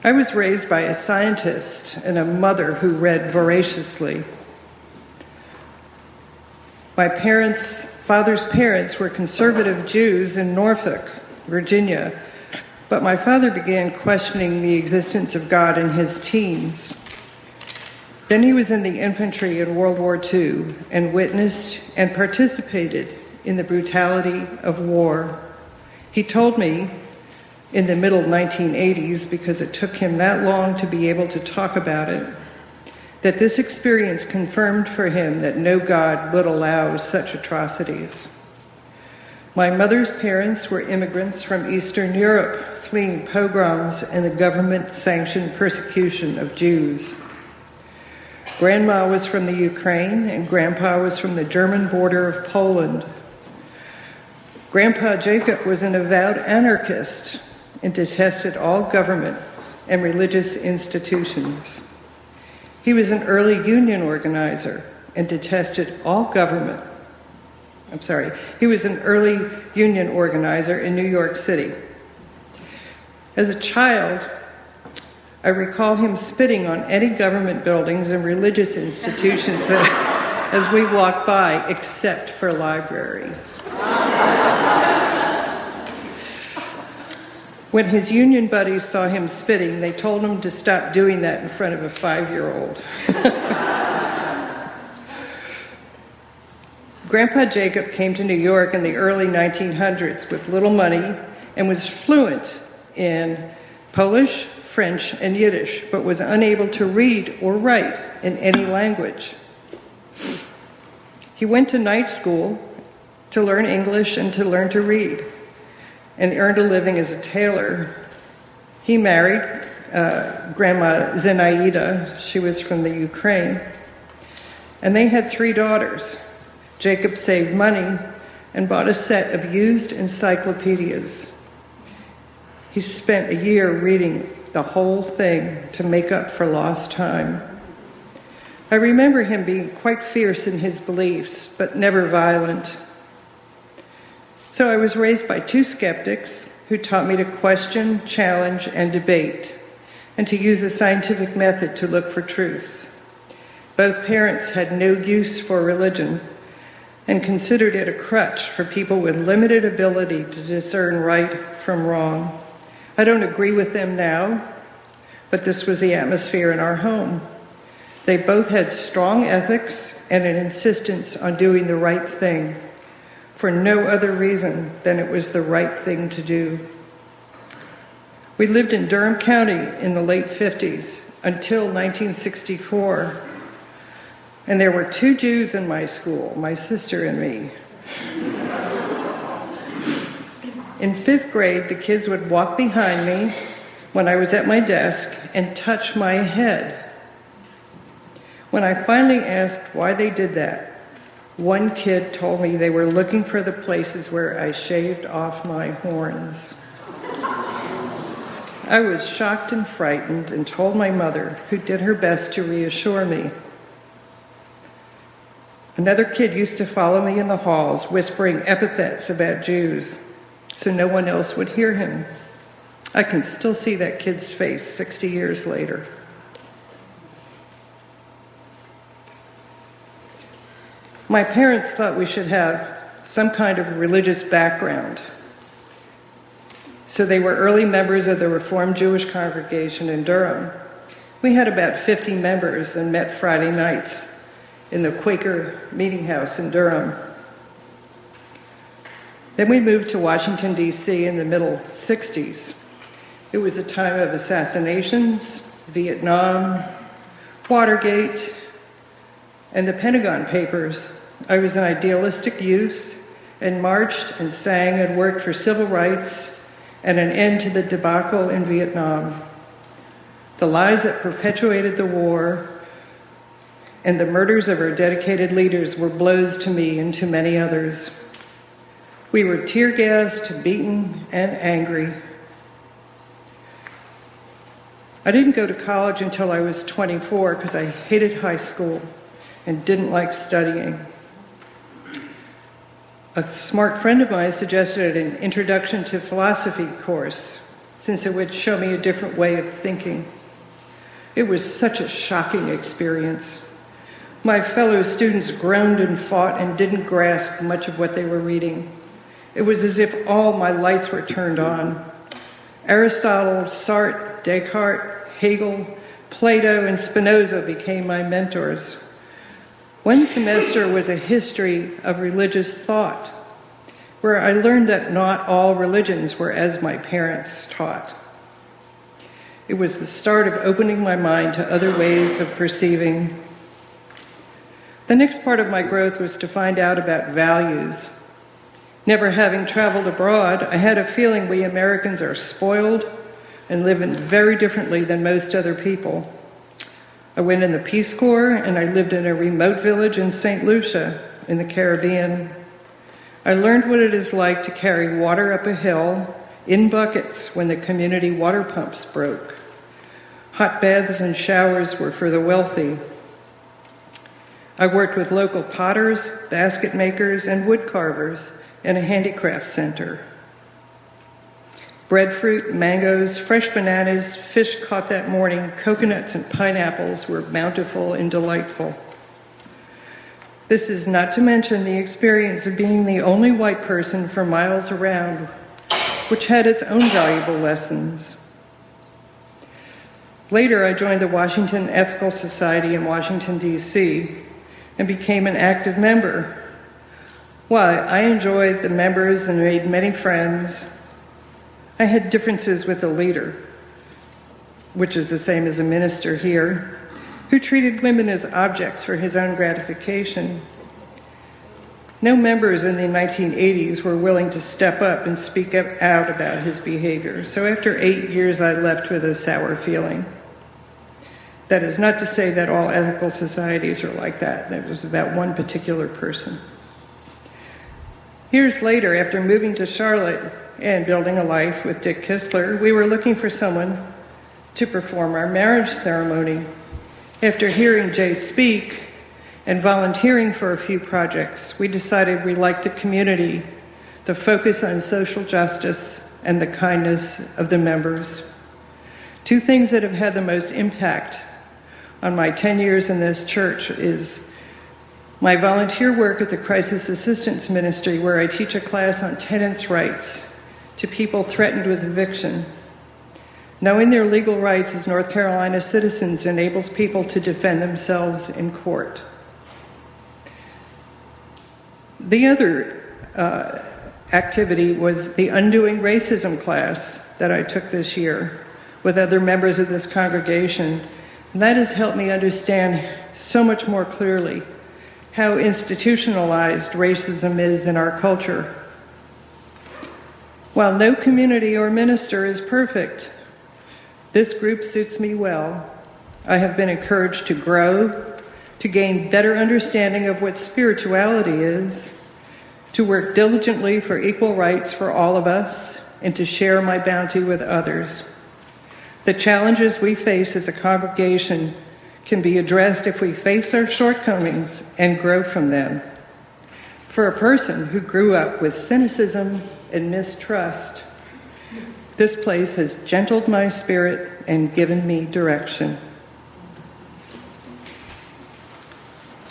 I was raised by a scientist and a mother who read voraciously. My father's parents were conservative Jews in Norfolk, Virginia, but my father began questioning the existence of God in his teens. Then he was in the infantry in World War II and witnessed and participated in the brutality of war. He told me in the middle 1980s, because it took him that long to be able to talk about it, that this experience confirmed for him that no God would allow such atrocities. My mother's parents were immigrants from Eastern Europe, fleeing pogroms and the government-sanctioned persecution of Jews. Grandma was from the Ukraine, and Grandpa was from the German border of Poland. Grandpa Jacob was an avowed anarchist and detested all government and religious institutions. He was an early union organizer and detested all government. He was an early union organizer in New York City. As a child, I recall him spitting on any government buildings and religious institutions as we walked by, except for libraries. When his union buddies saw him spitting, they told him to stop doing that in front of a 5-year-old. Grandpa Jacob came to New York in the early 1900s with little money and was fluent in Polish, French, and Yiddish, but was unable to read or write in any language. He went to night school to learn English and to learn to read, and earned a living as a tailor. He married Grandma Zenaida. She was from the Ukraine. And they had 3 daughters. Jacob saved money and bought a set of used encyclopedias. He spent a year reading the whole thing to make up for lost time. I remember him being quite fierce in his beliefs, but never violent. So I was raised by 2 skeptics who taught me to question, challenge, and debate, and to use the scientific method to look for truth. Both parents had no use for religion and considered it a crutch for people with limited ability to discern right from wrong. I don't agree with them now, but this was the atmosphere in our home. They both had strong ethics and an insistence on doing the right thing, for no other reason than it was the right thing to do. We lived in Durham County in the late 50s until 1964, and there were 2 Jews in my school, my sister and me. In 5th grade, the kids would walk behind me when I was at my desk and touch my head. When I finally asked why they did that, one kid told me they were looking for the places where I shaved off my horns. I was shocked and frightened and told my mother, who did her best to reassure me. Another kid used to follow me in the halls, whispering epithets about Jews, so no one else would hear him. I can still see that kid's face 60 years later. My parents thought we should have some kind of religious background. So they were early members of the Reformed Jewish congregation in Durham. We had about 50 members and met Friday nights in the Quaker Meeting House in Durham. Then we moved to Washington, D.C. in the middle 60s. It was a time of assassinations, Vietnam, Watergate, and the Pentagon Papers. I was an idealistic youth and marched and sang and worked for civil rights and an end to the debacle in Vietnam. The lies that perpetuated the war and the murders of our dedicated leaders were blows to me and to many others. We were tear-gassed, beaten, and angry. I didn't go to college until I was 24 because I hated high school and didn't like studying. A smart friend of mine suggested an introduction to philosophy course. since it would show me a different way of thinking. It was such a shocking experience. My fellow students groaned and fought and didn't grasp much of what they were reading. It was as if all my lights were turned on. Aristotle, Sartre, Descartes, Hegel, Plato, and Spinoza became my mentors. One semester was a history of religious thought, where I learned that not all religions were as my parents taught. It was the start of opening my mind to other ways of perceiving. The next part of my growth was to find out about values. Never having traveled abroad, I had a feeling we Americans are spoiled and live very differently than most other people. I went in the Peace Corps, and I lived in a remote village in St. Lucia in the Caribbean. I learned what it is like to carry water up a hill in buckets when the community water pumps broke. Hot baths and showers were for the wealthy. I worked with local potters, basket makers, and wood carvers in a handicraft center. Breadfruit, mangoes, fresh bananas, fish caught that morning, coconuts and pineapples were bountiful and delightful. This is not to mention the experience of being the only white person for miles around, which had its own valuable lessons. Later, I joined the Washington Ethical Society in Washington, D.C., and became an active member. While I enjoyed the members and made many friends, I had differences with the leader, which is the same as a minister here, who treated women as objects for his own gratification. No members in the 1980s were willing to step up and speak out about his behavior, so after 8 years I left with a sour feeling. That is not to say that all ethical societies are like that. That was about one particular person. Years later, after moving to Charlotte and building a life with Dick Kistler, we were looking for someone to perform our marriage ceremony. After hearing Jay speak and volunteering for a few projects, we decided we liked the community, the focus on social justice, and the kindness of the members. Two things that have had the most impact on my 10 years in this church is my volunteer work at the Crisis Assistance Ministry, where I teach a class on tenants' rights to people threatened with eviction. Knowing their legal rights as North Carolina citizens enables people to defend themselves in court. The other activity was the Undoing Racism class that I took this year with other members of this congregation, and that has helped me understand so much more clearly how institutionalized racism is in our culture. While no community or minister is perfect, this group suits me well. I have been encouraged to grow, to gain better understanding of what spirituality is, to work diligently for equal rights for all of us, and to share my bounty with others. The challenges we face as a congregation can be addressed if we face our shortcomings and grow from them. For a person who grew up with cynicism and mistrust, this place has gentled my spirit and given me direction.